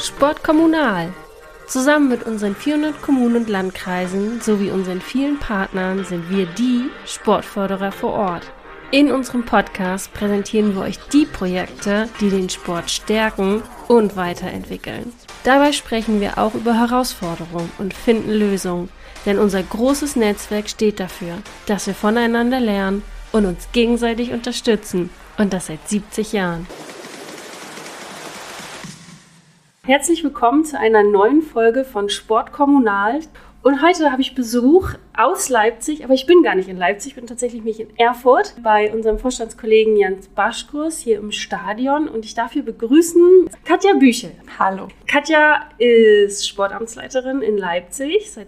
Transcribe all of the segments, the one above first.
Sport kommunal. Zusammen mit unseren 400 Kommunen und Landkreisen sowie unseren vielen Partnern sind wir die Sportförderer vor Ort. In unserem Podcast präsentieren wir euch die Projekte, die den Sport stärken und weiterentwickeln. Dabei sprechen wir auch über Herausforderungen und finden Lösungen, denn unser großes Netzwerk steht dafür, dass wir voneinander lernen und uns gegenseitig unterstützen, und das seit 70 Jahren. Herzlich willkommen zu einer neuen Folge von Sport kommunal. Und heute habe ich Besuch aus Leipzig, aber ich bin gar nicht in Leipzig, ich bin tatsächlich in Erfurt bei unserem Vorstandskollegen Jens Baschkos hier im Stadion, und ich darf hier begrüßen Katja Büchel. Hallo. Katja ist Sportamtsleiterin in Leipzig seit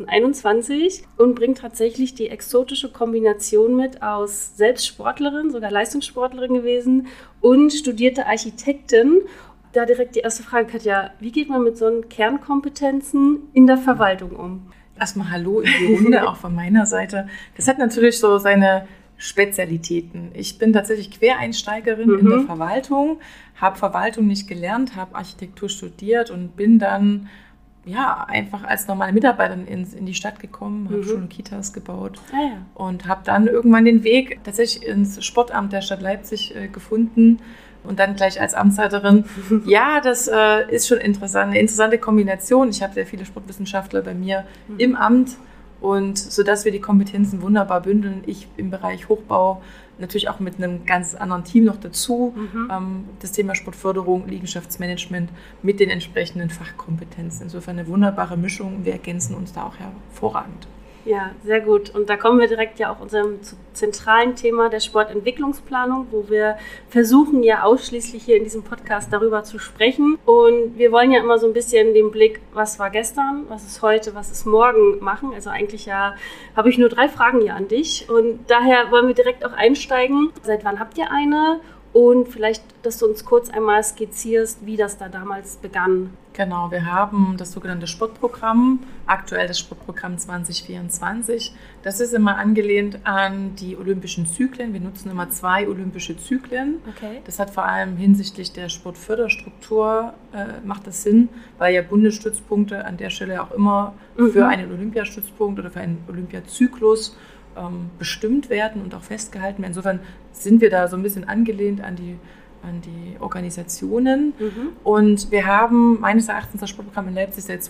2021 und bringt tatsächlich die exotische Kombination mit aus selbst Sportlerin, sogar Leistungssportlerin gewesen und studierte Architektin. Da direkt die erste Frage, Katja, wie geht man mit so Kernkompetenzen in der Verwaltung um? Erstmal Hallo in die Runde, auch von meiner Seite. Das hat natürlich so seine Spezialitäten. Ich bin tatsächlich Quereinsteigerin in der Verwaltung, habe Verwaltung nicht gelernt, habe Architektur studiert und bin dann einfach als normale Mitarbeiterin in die Stadt gekommen, habe schon Kitas gebaut und habe dann irgendwann den Weg tatsächlich ins Sportamt der Stadt Leipzig gefunden. Und dann gleich als Amtsleiterin. Ja, das ist schon interessant, eine interessante Kombination. Ich habe sehr viele Sportwissenschaftler bei mir im Amt, und sodass wir die Kompetenzen wunderbar bündeln. Ich im Bereich Hochbau, natürlich auch mit einem ganz anderen Team noch dazu. Das Thema Sportförderung, Liegenschaftsmanagement mit den entsprechenden Fachkompetenzen. Insofern eine wunderbare Mischung. Wir ergänzen uns da auch hervorragend. Ja, sehr gut. Und da kommen wir direkt ja auch unserem zentralen Thema der Sportentwicklungsplanung, wo wir versuchen ja ausschließlich hier in diesem Podcast darüber zu sprechen. Und wir wollen ja immer so ein bisschen den Blick, was war gestern, was ist heute, was ist morgen machen. Also eigentlich habe ich nur 3 Fragen hier an dich. Und daher wollen wir direkt auch einsteigen. Seit wann habt ihr eine? Und vielleicht, dass du uns kurz einmal skizzierst, wie das da damals begann. Genau, wir haben das sogenannte Sportprogramm, aktuell das Sportprogramm 2024. Das ist immer angelehnt an die olympischen Zyklen. Wir nutzen immer 2 olympische Zyklen. Okay. Das hat vor allem hinsichtlich der Sportförderstruktur macht das Sinn, weil ja Bundesstützpunkte an der Stelle auch immer für einen Olympiastützpunkt oder für einen Olympiazyklus bestimmt werden und auch festgehalten werden. Insofern sind wir da so ein bisschen angelehnt an die Organisationen. Und wir haben meines Erachtens das Sportprogramm in Leipzig seit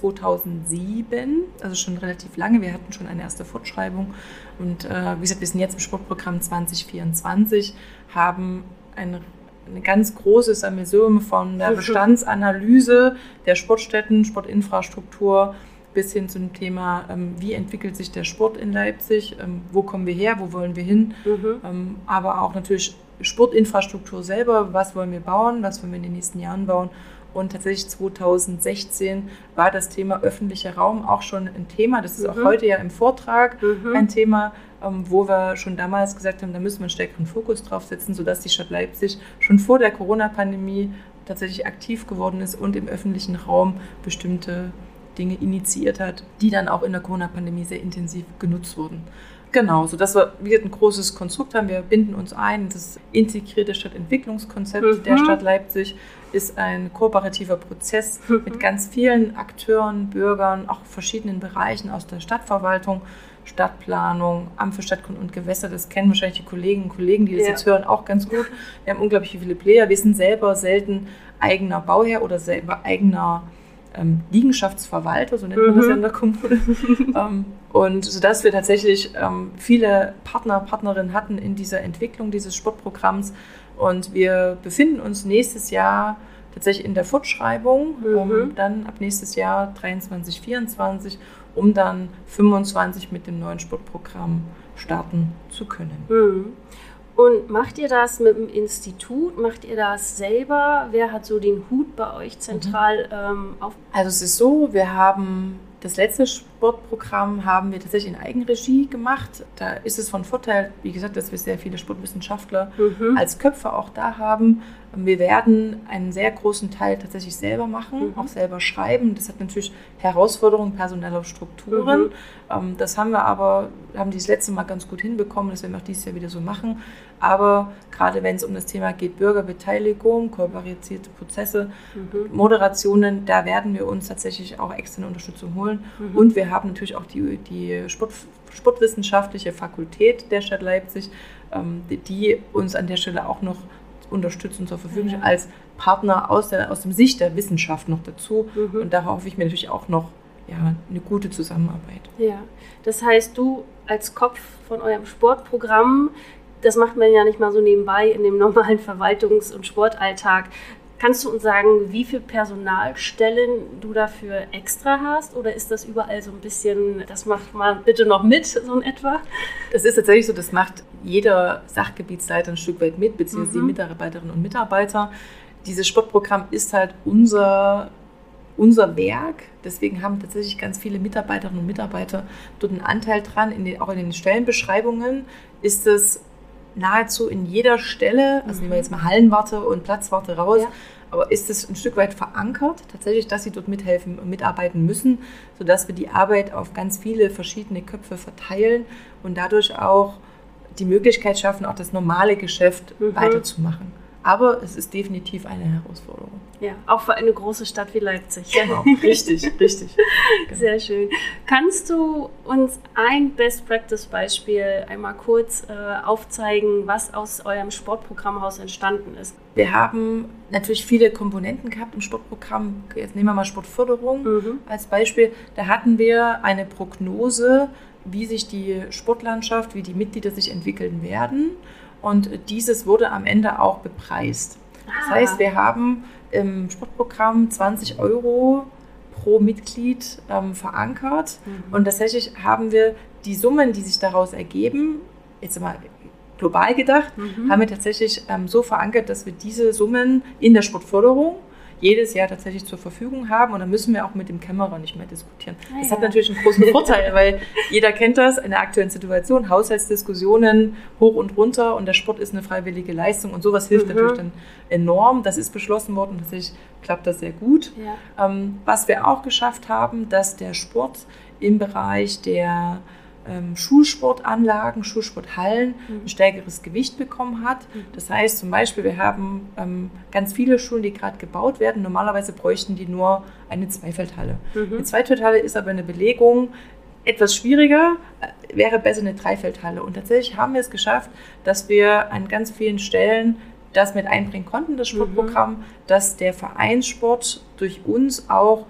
2007, also schon relativ lange. Wir hatten schon eine erste Fortschreibung. Und wie gesagt, wir sind jetzt im Sportprogramm 2024, haben ein ganz großes Sammelsurium von der Bestandsanalyse der Sportstätten, Sportinfrastruktur, bis hin zum Thema, wie entwickelt sich der Sport in Leipzig, wo kommen wir her, wo wollen wir hin, aber auch natürlich Sportinfrastruktur selber, was wollen wir bauen, was wollen wir in den nächsten Jahren bauen. Und tatsächlich 2016 war das Thema öffentlicher Raum auch schon ein Thema. Das ist auch heute ja im Vortrag ein Thema, wo wir schon damals gesagt haben, da müssen wir einen stärkeren Fokus drauf setzen, sodass die Stadt Leipzig schon vor der Corona-Pandemie tatsächlich aktiv geworden ist und im öffentlichen Raum bestimmte Dinge initiiert hat, die dann auch in der Corona-Pandemie sehr intensiv genutzt wurden. Genau, sodass wir ein großes Konstrukt haben. Wir binden uns ein. Das integrierte Stadtentwicklungskonzept der Stadt Leipzig ist ein kooperativer Prozess mit ganz vielen Akteuren, Bürgern, auch verschiedenen Bereichen aus der Stadtverwaltung, Stadtplanung, Amt für Stadtgrund und Gewässer. Das kennen wahrscheinlich die Kolleginnen und Kollegen, die das jetzt hören, auch ganz gut. Wir haben unglaublich viele Player. Wir sind selber selten eigener Bauherr oder selber eigener Liegenschaftsverwalter, so nennt man das ja in der Kommune. Und sodass wir tatsächlich viele Partnerinnen hatten in dieser Entwicklung dieses Sportprogramms. Und wir befinden uns nächstes Jahr tatsächlich in der Fortschreibung, dann ab nächstes Jahr 23, 24, um dann 25 mit dem neuen Sportprogramm starten zu können. Und macht ihr das mit dem Institut? Macht ihr das selber? Wer hat so den Hut bei euch zentral auf? Also es ist so, wir haben das letzte Sportprogramm haben wir tatsächlich in Eigenregie gemacht. Da ist es von Vorteil, wie gesagt, dass wir sehr viele Sportwissenschaftler als Köpfe auch da haben. Wir werden einen sehr großen Teil tatsächlich selber machen, auch selber schreiben. Das hat natürlich Herausforderungen personeller Strukturen. Das haben wir aber, haben die das letzte Mal ganz gut hinbekommen. Das werden wir auch dieses Jahr wieder so machen. Aber gerade wenn es um das Thema geht, Bürgerbeteiligung, kooperierte Prozesse, Moderationen, da werden wir uns tatsächlich auch externe Unterstützung holen. Und wir haben natürlich auch die Sportwissenschaftliche Fakultät der Stadt Leipzig, die uns an der Stelle auch noch unterstützen zur Verfügung stehen, als Partner aus dem Sicht der Wissenschaft noch dazu. Und da hoffe ich mir natürlich auch noch eine gute Zusammenarbeit. Ja, das heißt, du als Kopf von eurem Sportprogramm, das macht man ja nicht mal so nebenbei in dem normalen Verwaltungs- und Sportalltag. Kannst du uns sagen, wie viele Personalstellen du dafür extra hast? Oder ist das überall so ein bisschen, das macht mal bitte noch mit, so in etwa? Das ist tatsächlich so, das macht jeder Sachgebietsleiter ein Stück weit mit, beziehungsweise die Mitarbeiterinnen und Mitarbeiter. Dieses Sportprogramm ist halt unser Werk. Deswegen haben tatsächlich ganz viele Mitarbeiterinnen und Mitarbeiter dort einen Anteil dran. Auch in den Stellenbeschreibungen ist es nahezu in jeder Stelle, also nehmen wir jetzt mal Hallenwarte und Platzwarte raus, aber ist es ein Stück weit verankert, tatsächlich, dass sie dort mithelfen und mitarbeiten müssen, sodass wir die Arbeit auf ganz viele verschiedene Köpfe verteilen und dadurch auch die Möglichkeit schaffen, auch das normale Geschäft weiterzumachen. Aber es ist definitiv eine Herausforderung. Ja, auch für eine große Stadt wie Leipzig. Genau, richtig. Genau. Sehr schön. Kannst du uns ein Best-Practice-Beispiel einmal kurz aufzeigen, was aus eurem Sportprogrammhaus entstanden ist? Wir haben natürlich viele Komponenten gehabt im Sportprogramm. Jetzt nehmen wir mal Sportförderung als Beispiel. Da hatten wir eine Prognose, wie sich die Sportlandschaft, wie die Mitglieder sich entwickeln werden. Und dieses wurde am Ende auch bepreist. Das heißt, wir haben im Sportprogramm 20 € pro Mitglied verankert. Und tatsächlich haben wir die Summen, die sich daraus ergeben, jetzt mal global gedacht, haben wir tatsächlich so verankert, dass wir diese Summen in der Sportförderung jedes Jahr tatsächlich zur Verfügung haben und dann müssen wir auch mit dem Kämmerer nicht mehr diskutieren. Das hat natürlich einen großen Vorteil, weil jeder kennt das in der aktuellen Situation, Haushaltsdiskussionen hoch und runter und der Sport ist eine freiwillige Leistung und sowas hilft natürlich dann enorm. Das ist beschlossen worden und tatsächlich klappt das sehr gut. Ja. Was wir auch geschafft haben, dass der Sport im Bereich der Schulsportanlagen, Schulsporthallen ein stärkeres Gewicht bekommen hat. Das heißt zum Beispiel, wir haben ganz viele Schulen, die gerade gebaut werden. Normalerweise bräuchten die nur eine Zweifeldhalle. Eine Zweifeldhalle ist aber eine Belegung etwas schwieriger, wäre besser eine Dreifeldhalle. Und tatsächlich haben wir es geschafft, dass wir an ganz vielen Stellen das mit einbringen konnten, das Sportprogramm, dass der Vereinssport durch uns auch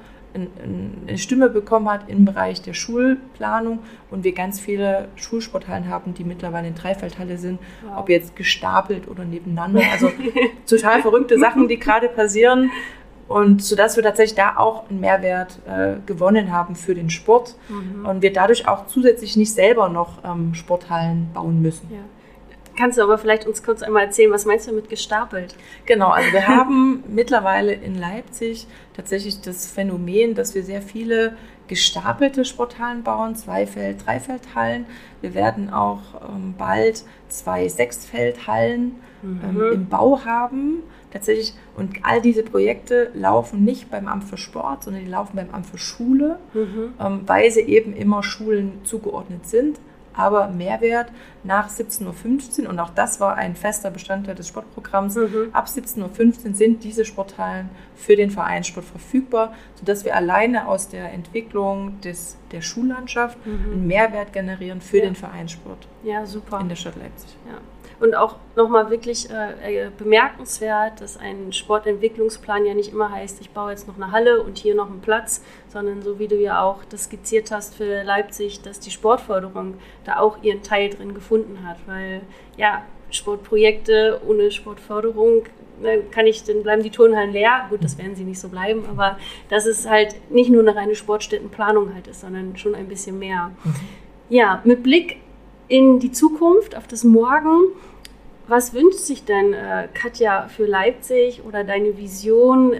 eine Stimme bekommen hat im Bereich der Schulplanung und wir ganz viele Schulsporthallen haben, die mittlerweile in Dreifeldhalle sind, ob jetzt gestapelt oder nebeneinander. Also total verrückte Sachen, die gerade passieren und sodass wir tatsächlich da auch einen Mehrwert gewonnen haben für den Sport und wir dadurch auch zusätzlich nicht selber noch Sporthallen bauen müssen. Ja. Kannst du aber vielleicht uns kurz einmal erzählen, was meinst du mit gestapelt? Genau, also wir haben mittlerweile in Leipzig tatsächlich das Phänomen, dass wir sehr viele gestapelte Sporthallen bauen, Zweifeld-, Dreifeldhallen. Wir werden auch bald 2 Sechsfeldhallen im Bau haben. Tatsächlich, und all diese Projekte laufen nicht beim Amt für Sport, sondern die laufen beim Amt für Schule, weil sie eben immer Schulen zugeordnet sind. Aber Mehrwert nach 17:15 Uhr und auch das war ein fester Bestandteil des Sportprogramms. Ab 17:15 Uhr sind diese Sporthallen für den Vereinssport verfügbar, sodass wir alleine aus der Entwicklung der Schullandschaft einen Mehrwert generieren für den Vereinssport in der Stadt Leipzig. Ja. Und auch nochmal wirklich bemerkenswert, dass ein Sportentwicklungsplan ja nicht immer heißt, ich baue jetzt noch eine Halle und hier noch einen Platz, sondern so wie du ja auch das skizziert hast für Leipzig, dass die Sportförderung da auch ihren Teil drin gefunden hat. Weil ja, Sportprojekte ohne Sportförderung, dann bleiben die Turnhallen leer. Gut, das werden sie nicht so bleiben, aber dass es halt nicht nur eine reine Sportstättenplanung halt ist, sondern schon ein bisschen mehr. Ja, mit Blick in die Zukunft, auf das Morgen, was wünscht sich denn Katja für Leipzig oder deine Vision?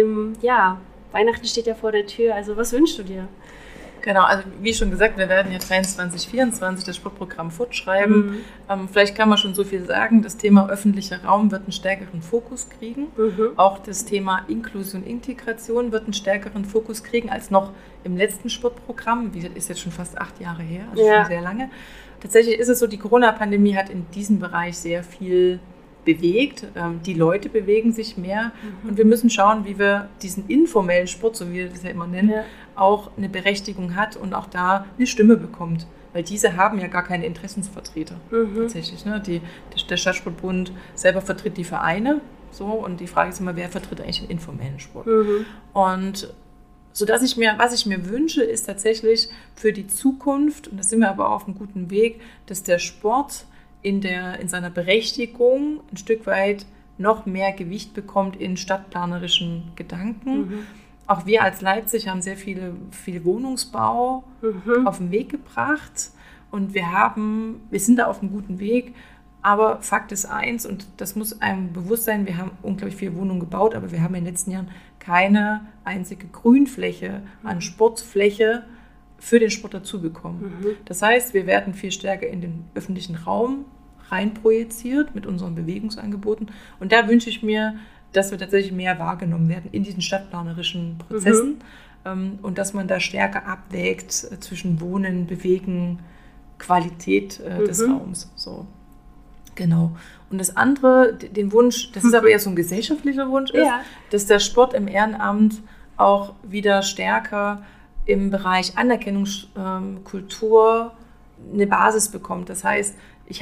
Weihnachten steht ja vor der Tür, also was wünschst du dir? Genau, also wie schon gesagt, wir werden ja 23, 24 das Sportprogramm fortschreiben. Vielleicht kann man schon so viel sagen, das Thema öffentlicher Raum wird einen stärkeren Fokus kriegen. Auch das Thema Inklusion, Integration wird einen stärkeren Fokus kriegen als noch im letzten Sportprogramm. Wie gesagt, ist jetzt schon fast 8 Jahre her, also schon sehr lange. tatsächlich ist es so, die Corona-Pandemie hat in diesem Bereich sehr viel bewegt. Die Leute bewegen sich mehr und wir müssen schauen, wie wir diesen informellen Sport, so wie wir das ja immer nennen, auch eine Berechtigung hat und auch da eine Stimme bekommt. Weil diese haben ja gar keine Interessensvertreter tatsächlich. Ne? Der Stadtsportbund selber vertritt die Vereine so, und die Frage ist immer, wer vertritt eigentlich den informellen Sport? Und was ich mir wünsche, ist tatsächlich für die Zukunft, und da sind wir aber auf einem guten Weg, dass der Sport in seiner Berechtigung ein Stück weit noch mehr Gewicht bekommt in stadtplanerischen Gedanken. Auch wir als Leipzig haben sehr viel Wohnungsbau auf den Weg gebracht und wir sind da auf einem guten Weg. Aber Fakt ist eins, und das muss einem bewusst sein, wir haben unglaublich viele Wohnungen gebaut, aber wir haben in den letzten Jahren keine einzige Grünfläche an Sportfläche für den Sport dazu bekommen. Das heißt, wir werden viel stärker in den öffentlichen Raum reinprojiziert mit unseren Bewegungsangeboten. Und da wünsche ich mir, dass wir tatsächlich mehr wahrgenommen werden in diesen stadtplanerischen Prozessen und dass man da stärker abwägt zwischen Wohnen, Bewegen, Qualität des Raums. So. Genau. Und das andere, den Wunsch, das ist aber eher so ein gesellschaftlicher Wunsch, ist, dass der Sport im Ehrenamt auch wieder stärker im Bereich Anerkennungskultur eine Basis bekommt. Das heißt, ich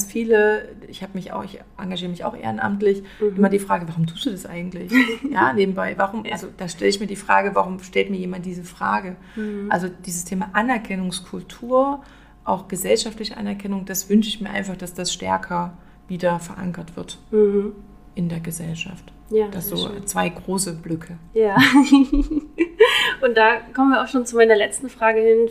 engagiere mich auch ehrenamtlich, immer die Frage, warum tust du das eigentlich? Ja, nebenbei, also da stelle ich mir die Frage, warum stellt mir jemand diese Frage? Also dieses Thema Anerkennungskultur, auch gesellschaftliche Anerkennung, das wünsche ich mir einfach, dass das stärker wieder verankert wird in der Gesellschaft. Ja, das so schön. 2 große Blöcke. Ja, und da kommen wir auch schon zu meiner letzten Frage hin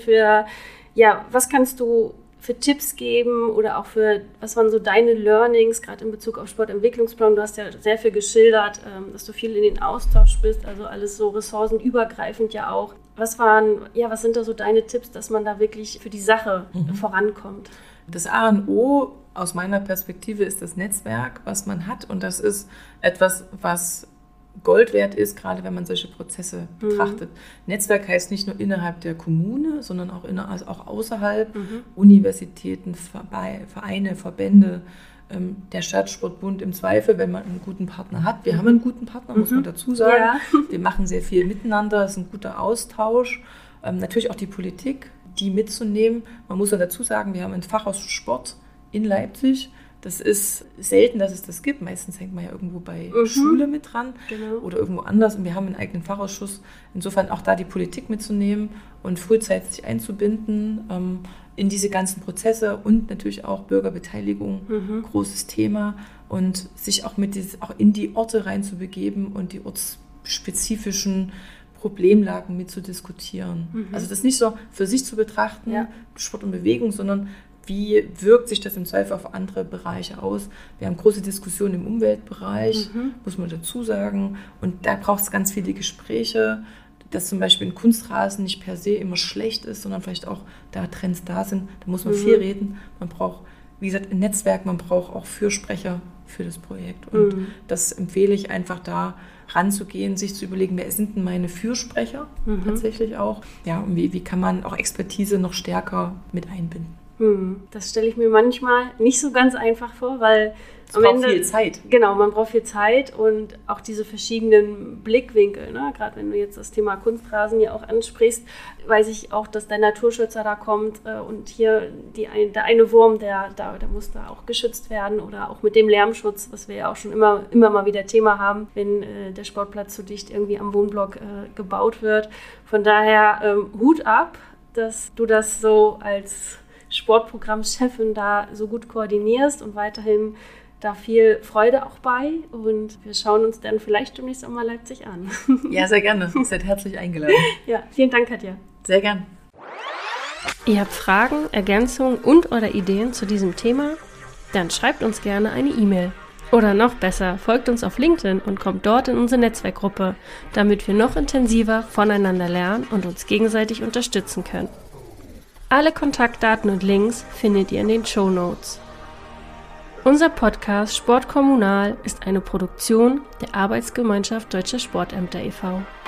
was kannst du für Tipps geben oder auch was waren so deine Learnings, gerade in Bezug auf Sportentwicklungsplan? Du hast ja sehr viel geschildert, dass du viel in den Austausch bist, also alles so ressourcenübergreifend ja auch. Was sind da so deine Tipps, dass man da wirklich für die Sache vorankommt? Das A und O aus meiner Perspektive ist das Netzwerk, was man hat, und das ist etwas, was Gold wert ist, gerade wenn man solche Prozesse betrachtet. Netzwerk heißt nicht nur innerhalb der Kommune, sondern auch auch außerhalb, Universitäten, Vereine, Verbände, der Stadtsportbund im Zweifel, wenn man einen guten Partner hat. Wir haben einen guten Partner, muss man dazu sagen. Ja. Wir machen sehr viel miteinander, es ist ein guter Austausch. Natürlich auch die Politik, die mitzunehmen. Man muss dann dazu sagen, wir haben ein Fachausschuss Sport in Leipzig. Das ist selten, dass es das gibt. Meistens hängt man ja irgendwo bei Schule mit dran oder irgendwo anders. Und wir haben einen eigenen Fachausschuss. Insofern auch da die Politik mitzunehmen und frühzeitig einzubinden in diese ganzen Prozesse und natürlich auch Bürgerbeteiligung, großes Thema. Und sich auch auch in die Orte reinzubegeben und die ortsspezifischen Problemlagen mit zu diskutieren. Also das nicht so für sich zu betrachten, Sport und Bewegung, sondern wie wirkt sich das im Zweifel auf andere Bereiche aus? Wir haben große Diskussionen im Umweltbereich, muss man dazu sagen. Und da braucht es ganz viele Gespräche, dass zum Beispiel ein Kunstrasen nicht per se immer schlecht ist, sondern vielleicht auch da Trends da sind. Da muss man viel reden. Man braucht, wie gesagt, ein Netzwerk, man braucht auch Fürsprecher für das Projekt. Und das empfehle ich einfach, da ranzugehen, sich zu überlegen, wer sind denn meine Fürsprecher tatsächlich auch? Ja, und wie kann man auch Expertise noch stärker mit einbinden? Das stelle ich mir manchmal nicht so ganz einfach vor, weil es braucht viel Zeit. Genau, man braucht viel Zeit und auch diese verschiedenen Blickwinkel. Ne? Gerade wenn du jetzt das Thema Kunstrasen ja auch ansprichst, weiß ich auch, dass der Naturschützer da kommt und hier der eine Wurm, der muss da auch geschützt werden, oder auch mit dem Lärmschutz, was wir ja auch schon immer mal wieder Thema haben, wenn der Sportplatz zu dicht irgendwie am Wohnblock gebaut wird. Von daher Hut ab, dass du das so als Sportprogrammchefin da so gut koordinierst und weiterhin da viel Freude auch bei. Und wir schauen uns dann vielleicht demnächst auch mal Leipzig an. Ja, sehr gerne. Ihr seid herzlich eingeladen. Ja, vielen Dank, Katja. Sehr gern. Ihr habt Fragen, Ergänzungen und/oder Ideen zu diesem Thema? Dann schreibt uns gerne eine E-Mail. Oder noch besser, folgt uns auf LinkedIn und kommt dort in unsere Netzwerkgruppe, damit wir noch intensiver voneinander lernen und uns gegenseitig unterstützen können. Alle Kontaktdaten und Links findet ihr in den Shownotes. Unser Podcast Sport Kommunal ist eine Produktion der Arbeitsgemeinschaft Deutscher Sportämter e.V.